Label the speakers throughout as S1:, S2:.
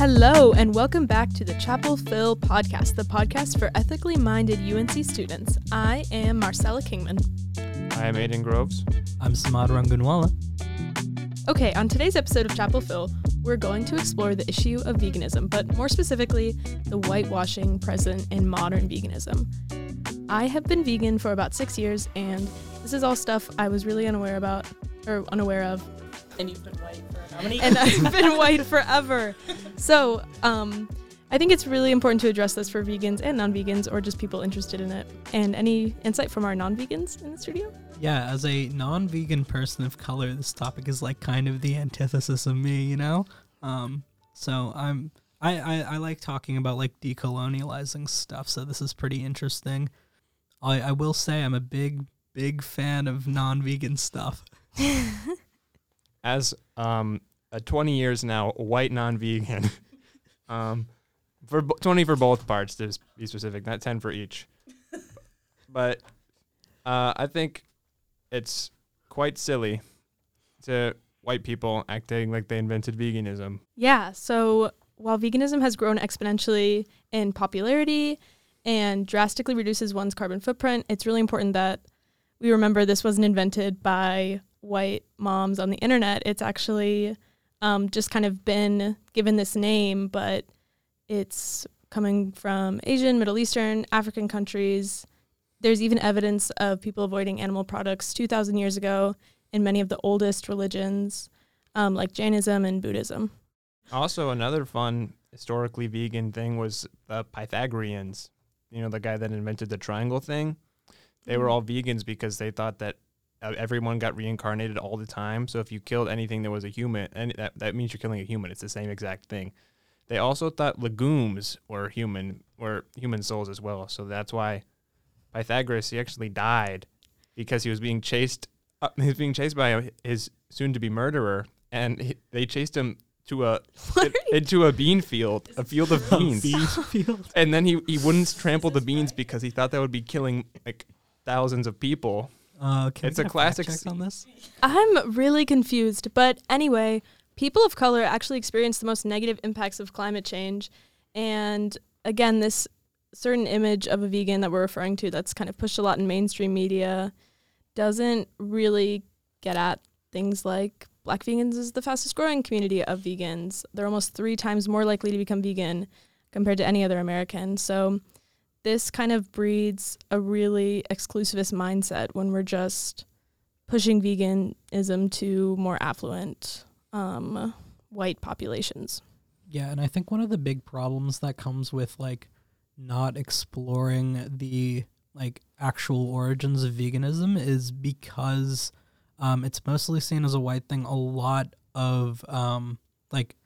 S1: Hello, and welcome back to the Chapel Phil podcast, the podcast for ethically minded UNC students. I am Marcella Kingman.
S2: I am Aiden Groves.
S3: I'm Samad Rangunwala.
S1: Okay, on today's episode of Chapel Phil, we're going to explore the issue of veganism, but more specifically, the whitewashing present in modern veganism. I have been vegan for about 6 years, and this is all stuff I was really unaware of. And you've been white for how many? And I've been white forever. So, I think it's really important to address this for vegans and non-vegans, or just people interested in it. And any insight from our non-vegans in the studio?
S3: Yeah, as a non-vegan person of color, this topic is like kind of the antithesis of me, you know? So I like talking about like decolonializing stuff, so this is pretty interesting. I will say I'm a big fan of non-vegan stuff.
S2: As a 20 years now white non-vegan, for 20 for both parts to be specific, not 10 for each. But I think it's quite silly to white people acting like they invented veganism.
S1: Yeah, so while veganism has grown exponentially in popularity and drastically reduces one's carbon footprint, it's really important that we remember this wasn't invented by white moms on the internet. It's actually just kind of been given this name, but it's coming from Asian, Middle Eastern, African countries. There's even evidence of people avoiding animal products 2,000 years ago in many of the oldest religions, like Jainism and Buddhism.
S2: Also, another fun historically vegan thing was the Pythagoreans. You know, the guy that invented the triangle thing. They were all vegans because they thought that everyone got reincarnated all the time. So if you killed anything that was a human, and that means you're killing a human. It's the same exact thing. They also thought legumes were human souls as well. So that's why Pythagoras, he actually died because he was being chased. He was being chased by his soon-to-be murderer, and they chased him into a bean field, a field of beans. And then he wouldn't trample the beans because he thought that would be killing like thousands of people.
S3: It's
S2: a classic
S3: check on this.
S1: I'm really confused, but anyway, people of color actually experience the most negative impacts of climate change. And again, this certain image of a vegan that we're referring to that's kind of pushed a lot in mainstream media doesn't really get at things like Black vegans is the fastest growing community of vegans. They're almost 3 times more likely to become vegan compared to any other American. So this kind of breeds a really exclusivist mindset when we're just pushing veganism to more affluent white populations.
S3: Yeah, and I think one of the big problems that comes with like not exploring the like actual origins of veganism is because it's mostly seen as a white thing. A lot of like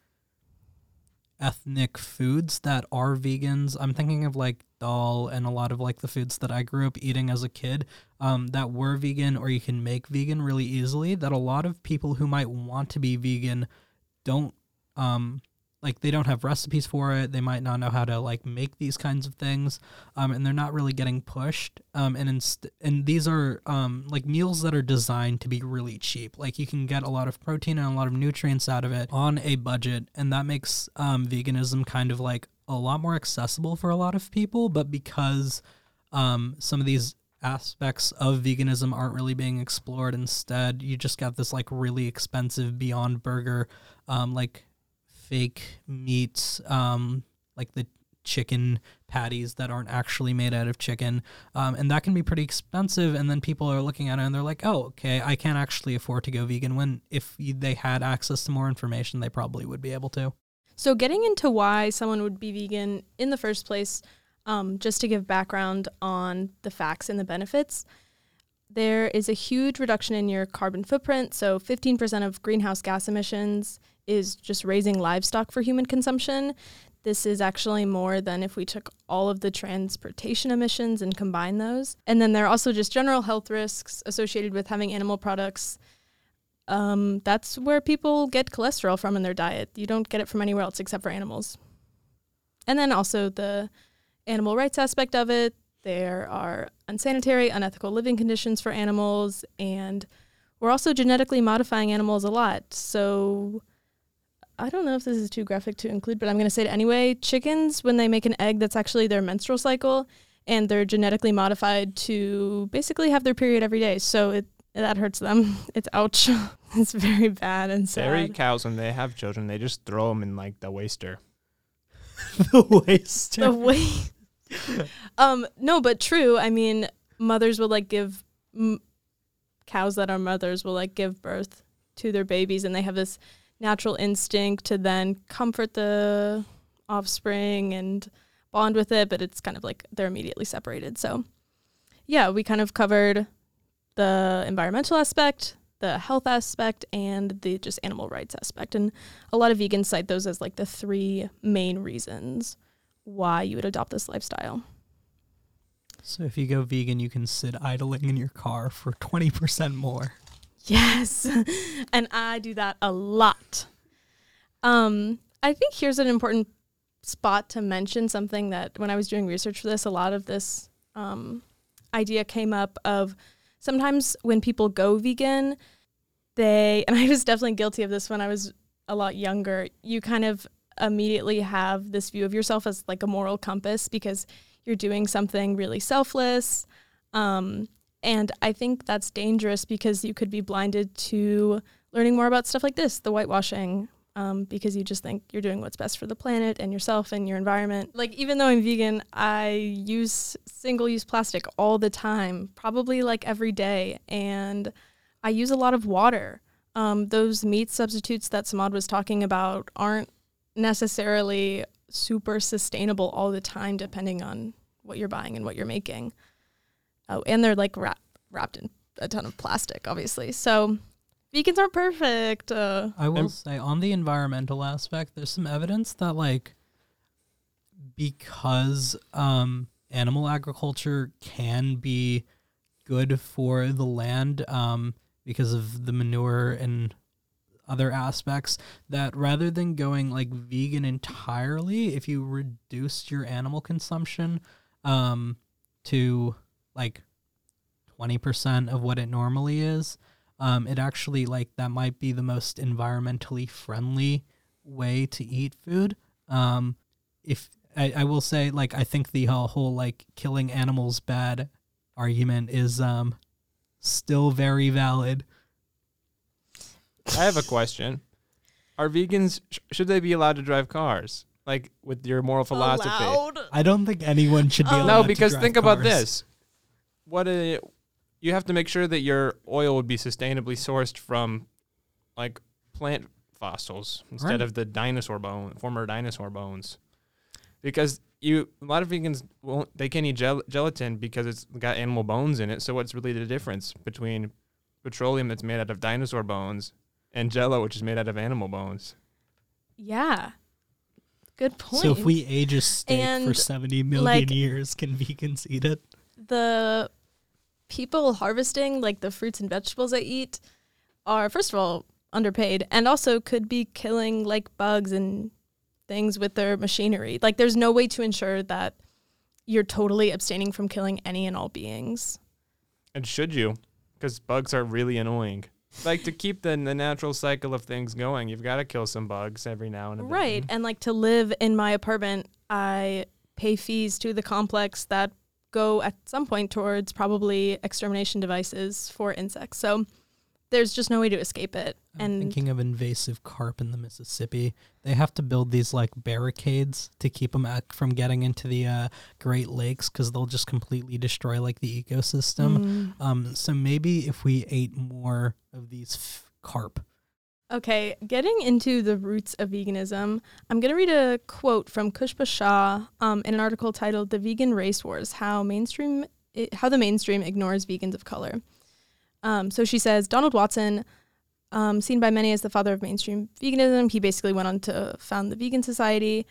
S3: ethnic foods that are vegans, I'm thinking of like dal and a lot of like the foods that I grew up eating as a kid that were vegan, or you can make vegan really easily, that a lot of people who might want to be vegan don't like they don't have recipes for it. They might not know how to like make these kinds of things, and they're not really getting pushed. And these are like meals that are designed to be really cheap. Like you can get a lot of protein and a lot of nutrients out of it on a budget, and that makes veganism kind of like a lot more accessible for a lot of people. But because some of these aspects of veganism aren't really being explored, instead you just got this like really expensive Beyond Burger, like fake meats, like the chicken patties that aren't actually made out of chicken, and that can be pretty expensive. And then people are looking at it and they're like, oh, okay, I can't actually afford to go vegan, when if they had access to more information, they probably would be able to.
S1: So getting into why someone would be vegan in the first place, just to give background on the facts and the benefits, there is a huge reduction in your carbon footprint. So 15% of greenhouse gas emissions is just raising livestock for human consumption. This is actually more than if we took all of the transportation emissions and combined those. And then there are also just general health risks associated with having animal products. That's where people get cholesterol from in their diet. You don't get it from anywhere else except for animals. And then also the animal rights aspect of it. There are unsanitary, unethical living conditions for animals, and we're also genetically modifying animals a lot. So I don't know if this is too graphic to include, but I'm going to say it anyway. Chickens, when they make an egg, that's actually their menstrual cycle, and they're genetically modified to basically have their period every day. So that hurts them. It's ouch. It's very bad and sad.
S2: Dairy cows, when they have children, they just throw them in like the waster.
S3: The waster.
S1: No, but true. I mean, mothers will like give cows that are mothers will like give birth to their babies, and they have this natural instinct to then comfort the offspring and bond with it, but it's kind of like they're immediately separated. So yeah, we kind of covered the environmental aspect, the health aspect, and the just animal rights aspect. And a lot of vegans cite those as like the 3 main reasons why you would adopt this lifestyle.
S3: So if you go vegan, you can sit idling in your car for 20% more.
S1: Yes. And I do that a lot. I think here's an important spot to mention something that when I was doing research for this, a lot of this idea came up of sometimes when people go vegan, and I was definitely guilty of this when I was a lot younger, you kind of immediately have this view of yourself as like a moral compass because you're doing something really selfless. And I think that's dangerous because you could be blinded to learning more about stuff like this, the whitewashing, because you just think you're doing what's best for the planet and yourself and your environment. Like, even though I'm vegan, I use single-use plastic all the time, probably like every day, and I use a lot of water. Those meat substitutes that Samad was talking about aren't necessarily super sustainable all the time, depending on what you're buying and what you're making. Oh, and they're like wrapped in a ton of plastic, obviously. So vegans aren't perfect.
S3: I will say on the environmental aspect, there's some evidence that like because animal agriculture can be good for the land because of the manure and other aspects, that rather than going like vegan entirely, if you reduced your animal consumption to like 20% of what it normally is, it actually like that might be the most environmentally friendly way to eat food. If I will say, like, I think the whole like killing animals bad argument is still very valid.
S2: I have a question. Are vegans, should they be allowed to drive cars? Like, with your moral philosophy?
S1: Allowed?
S3: I don't think anyone should be allowed
S2: No,
S3: to
S2: because
S3: drive
S2: think about
S3: cars.
S2: this. You have to make sure that your oil would be sustainably sourced from, like, plant fossils instead
S3: Right.
S2: of the former dinosaur bones. Because a lot of vegans they can't eat gelatin because it's got animal bones in it. So what's really the difference between petroleum that's made out of dinosaur bones and Jell-O, which is made out of animal bones?
S1: Yeah. Good point.
S3: So if we age a steak for
S1: And,
S3: 70 million
S1: like,
S3: years, can vegans eat it?
S1: the people harvesting like the fruits and vegetables I eat are, first of all, underpaid, and also could be killing like bugs and things with their machinery. Like, there's no way to ensure that you're totally abstaining from killing any and all beings.
S2: And should you? Because bugs are really annoying. Like, to keep the natural cycle of things going, you've got to kill some bugs every now and then.
S1: Right. And like, to live in my apartment, I pay fees to the complex that go at some point towards probably extermination devices for insects. So there's just no way to escape it.
S3: I'm
S1: And
S3: thinking of invasive carp in the Mississippi. They have to build these like barricades to keep them from getting into the Great Lakes because they'll just completely destroy like the ecosystem. So maybe if we ate more of these carp.
S1: Okay, getting into the roots of veganism, I'm going to read a quote from Kushba Shah in an article titled "The Vegan Race Wars: How the Mainstream Ignores Vegans of Color." So she says, Donald Watson, seen by many as the father of mainstream veganism, he basically went on to found the Vegan Society.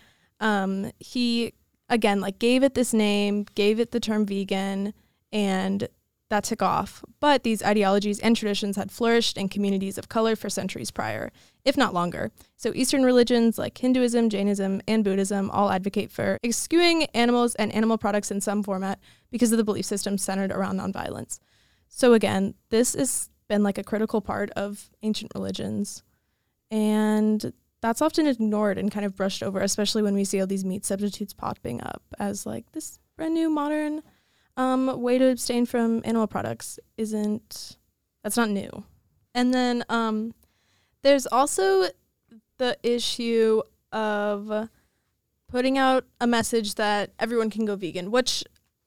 S1: He, again, like gave it this name, gave it the term vegan, and that took off. But these ideologies and traditions had flourished in communities of color for centuries prior, if not longer. So Eastern religions like Hinduism, Jainism, and Buddhism all advocate for eschewing animals and animal products in some format because of the belief system centered around nonviolence. So again, this has been like a critical part of ancient religions. And that's often ignored and kind of brushed over, especially when we see all these meat substitutes popping up as like this brand new modern way to abstain from animal products. That's not new. And then there's also the issue of putting out a message that everyone can go vegan, which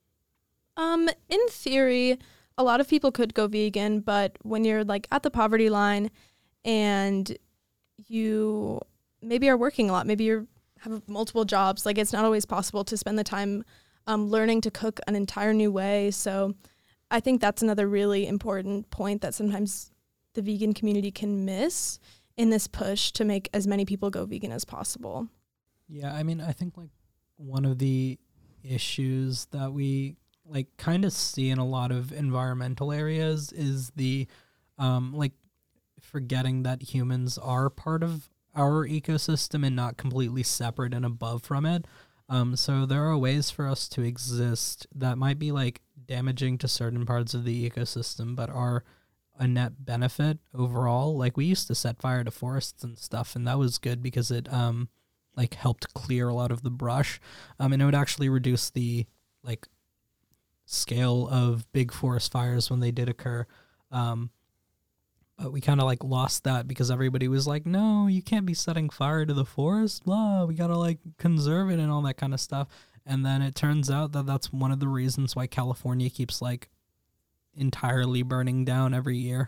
S1: in theory, a lot of people could go vegan, but when you're like at the poverty line and you maybe are working a lot, maybe you have multiple jobs, like it's not always possible to spend the time learning to cook an entire new way. So I think that's another really important point that sometimes the vegan community can miss in this push to make as many people go vegan as possible.
S3: Yeah, I mean, I think like one of the issues that we like kind of see in a lot of environmental areas is the like forgetting that humans are part of our ecosystem and not completely separate and above from it. So there are ways for us to exist that might be like damaging to certain parts of the ecosystem, but are a net benefit overall. Like we used to set fire to forests and stuff, and that was good because it like helped clear a lot of the brush, and it would actually reduce the like scale of big forest fires when they did occur. But we kind of like lost that because everybody was like, no, you can't be setting fire to the forest, blah, we gotta like conserve it and all that kind of stuff. And then it turns out that that's one of the reasons why California keeps like entirely burning down every year.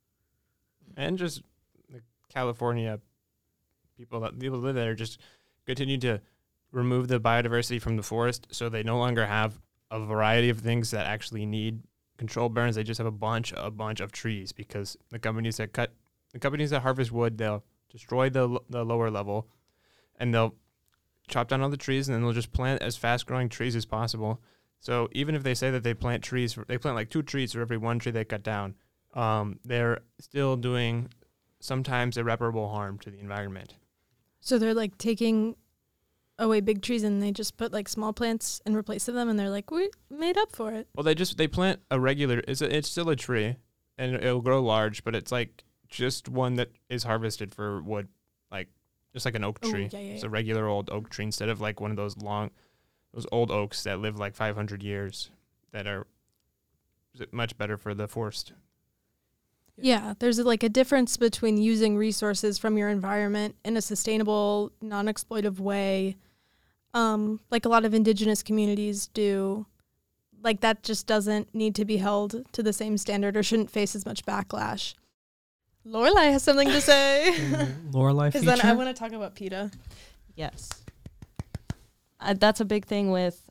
S2: And just the California people that live there just continue to remove the biodiversity from the forest, so they no longer have a variety of things that actually need controlled burns. They just have a bunch of trees because the companies that harvest wood, they'll destroy the lower level, and they'll chop down all the trees, and then they'll just plant as fast growing trees as possible. So even if they say that they plant like 2 trees for every 1 tree they cut down, they're still doing sometimes irreparable harm to the environment.
S1: So they're like taking away big trees and they just put like small plants in replace of them, and they're like, we made up for it.
S2: Well, they plant a regular, it's still a tree, and it'll grow large, but it's like just one that is harvested for wood, like just like an oak tree.
S1: Yeah.
S2: It's a regular old oak tree instead of like one of those old oaks that live like 500 years that are much better for the forest.
S1: Yeah, there's like a difference between using resources from your environment in a sustainable, non-exploitive way, like a lot of indigenous communities do. Like that just doesn't need to be held to the same standard or shouldn't face as much backlash. Lorelai has something to say.
S3: Lorelai feature?
S1: Because then I want to talk about PETA.
S4: Yes. That's a big thing with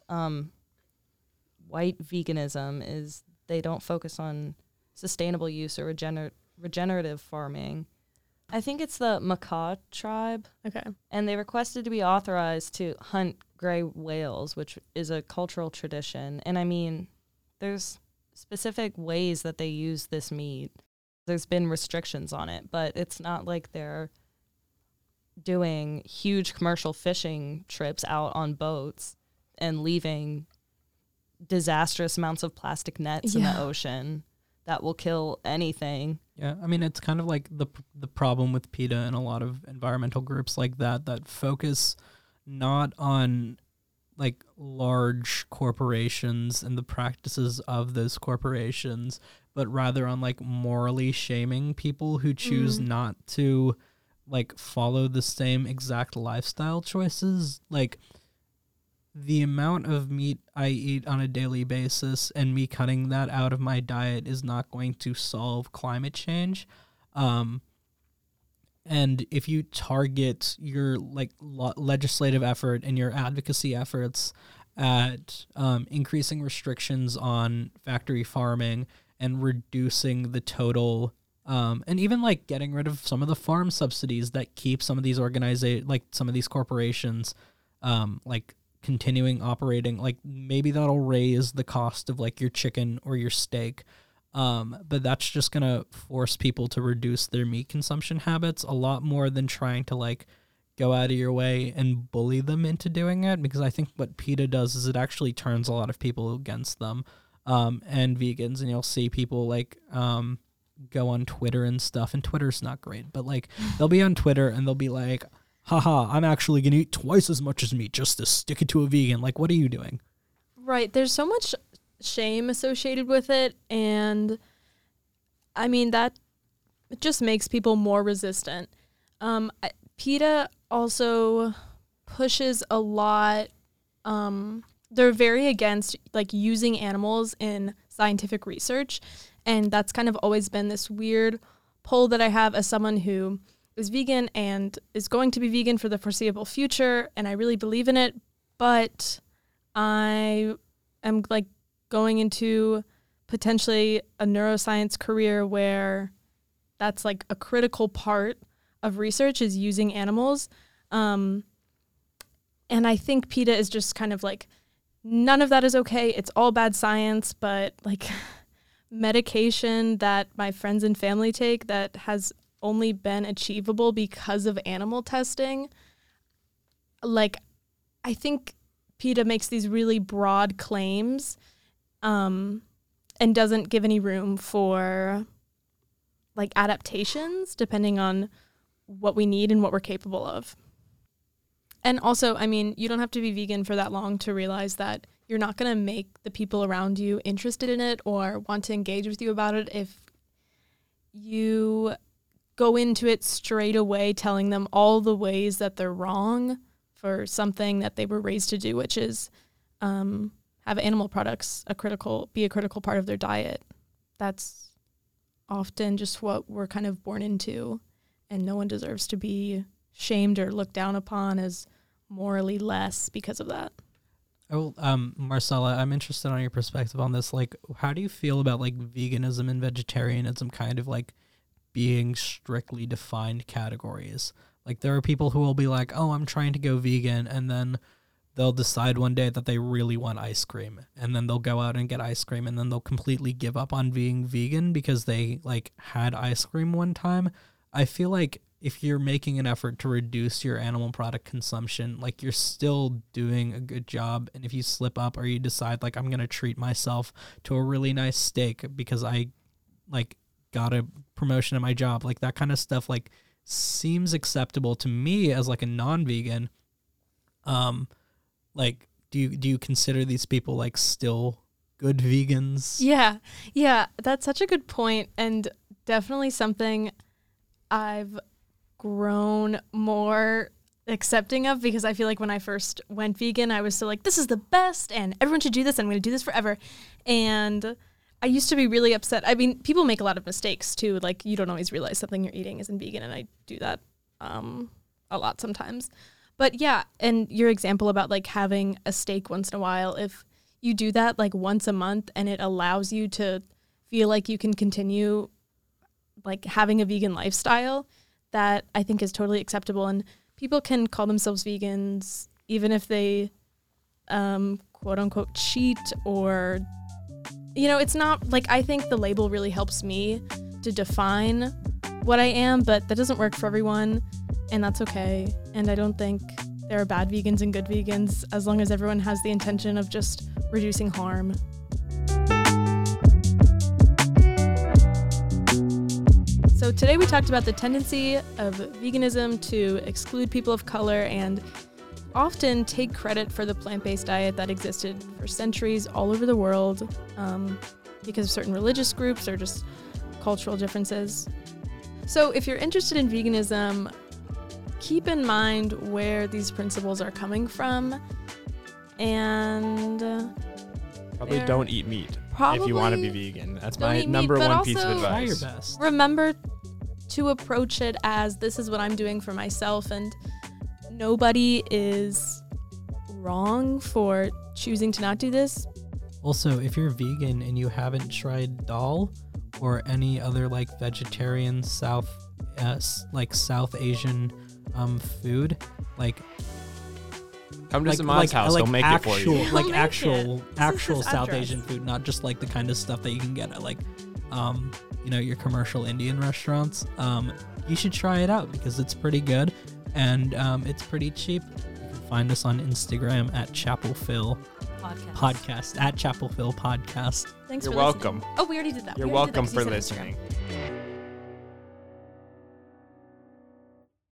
S4: white veganism is they don't focus on sustainable use or regenerative farming. I think it's the Makah tribe.
S1: Okay.
S4: And they requested to be authorized to hunt gray whales, which is a cultural tradition. And I mean, there's specific ways that they use this meat. There's been restrictions on it, but it's not like they're doing huge commercial fishing trips out on boats and leaving disastrous amounts of plastic nets in the ocean that will kill anything.
S3: Yeah, I mean, it's kind of like the problem with PETA and a lot of environmental groups like that focus not on like large corporations and the practices of those corporations, but rather on like morally shaming people who choose not to like follow the same exact lifestyle choices. Like the amount of meat I eat on a daily basis and me cutting that out of my diet is not going to solve climate change. And if you target your like legislative effort and your advocacy efforts at increasing restrictions on factory farming and reducing the total and even like getting rid of some of the farm subsidies that keep some of these some of these corporations like continuing operating, like maybe that'll raise the cost of like your chicken or your steak, but that's just gonna force people to reduce their meat consumption habits a lot more than trying to like go out of your way and bully them into doing it, because I think what PETA does is it actually turns a lot of people against them, and vegans, and you'll see people like go on Twitter and stuff, and Twitter's not great, but like they'll be on Twitter and they'll be like, haha, I'm actually going to eat twice as much as meat just to stick it to a vegan. Like, what are you doing?
S1: Right. There's so much shame associated with it. And I mean, that just makes people more resistant. PETA also pushes a lot. They're very against like using animals in scientific research. And that's kind of always been this weird pull that I have as someone who is vegan and is going to be vegan for the foreseeable future. And I really believe in it. But I am like going into potentially a neuroscience career where that's like a critical part of research is using animals. And I think PETA is just kind of like, none of that is okay. It's all bad science, but like medication that my friends and family take that has only been achievable because of animal testing. Like, I think PETA makes these really broad claims and doesn't give any room for like adaptations depending on what we need and what we're capable of. And also, I mean, you don't have to be vegan for that long to realize that you're not going to make the people around you interested in it or want to engage with you about it if you go into it straight away telling them all the ways that they're wrong for something that they were raised to do, which is have animal products be a critical part of their diet. That's often just what we're kind of born into, and no one deserves to be shamed or looked down upon as morally less because of that.
S3: Oh, Marcella, I'm interested on your perspective on this. Like, how do you feel about like veganism and vegetarianism kind of like being strictly defined categories? Like, there are people who will be like, oh, I'm trying to go vegan, and then they'll decide one day that they really want ice cream, and then they'll go out and get ice cream, and then they'll completely give up on being vegan because they like had ice cream one time. I feel like if you're making an effort to reduce your animal product consumption, like you're still doing a good job. And if you slip up or you decide like I'm going to treat myself to a really nice steak because I like got a promotion at my job, like that kind of stuff like seems acceptable to me as like a non-vegan. Like do you consider these people like still good vegans?
S1: Yeah, that's such a good point, and definitely something I've grown more accepting of, because I feel like when I first went vegan, I was still like, this is the best and everyone should do this. I'm going to do this forever. And I used to be really upset. I mean, people make a lot of mistakes too. Like, you don't always realize something you're eating isn't vegan, and I do that a lot sometimes. But yeah, and your example about like having a steak once in a while, if you do that like once a month and it allows you to feel like you can continue like having a vegan lifestyle, that I think is totally acceptable. And people can call themselves vegans even if they quote unquote cheat, or, you know, it's not like, I think the label really helps me to define what I am, but that doesn't work for everyone, and that's okay. And I don't think there are bad vegans and good vegans as long as everyone has the intention of just reducing harm. So today we talked about the tendency of veganism to exclude people of color and often take credit for the plant-based diet that existed for centuries all over the world because of certain religious groups or just cultural differences. So if you're interested in veganism, keep in mind where these principles are coming from, and
S2: probably don't eat meat if you want to be vegan. That's my number one piece of advice.
S3: Try your best.
S1: Remember to approach it as, this is what I'm doing for myself, and nobody is wrong for choosing to not do this.
S3: Also, if you're vegan and you haven't tried dal or any other like vegetarian South Asian food, like
S2: come to Samad's house, he'll make it for you.
S3: Like actual South
S1: address.
S3: Asian food, not just like the kind of stuff that you can get at like your commercial Indian restaurants. You should try it out because it's pretty good, and it's pretty cheap. You can find us on Instagram at ChapelPhil Podcast, at ChapelPhil Podcast.
S1: Thanks
S2: You're
S1: for
S2: welcome.
S1: listening. Oh, we already did that.
S2: You're welcome for listening.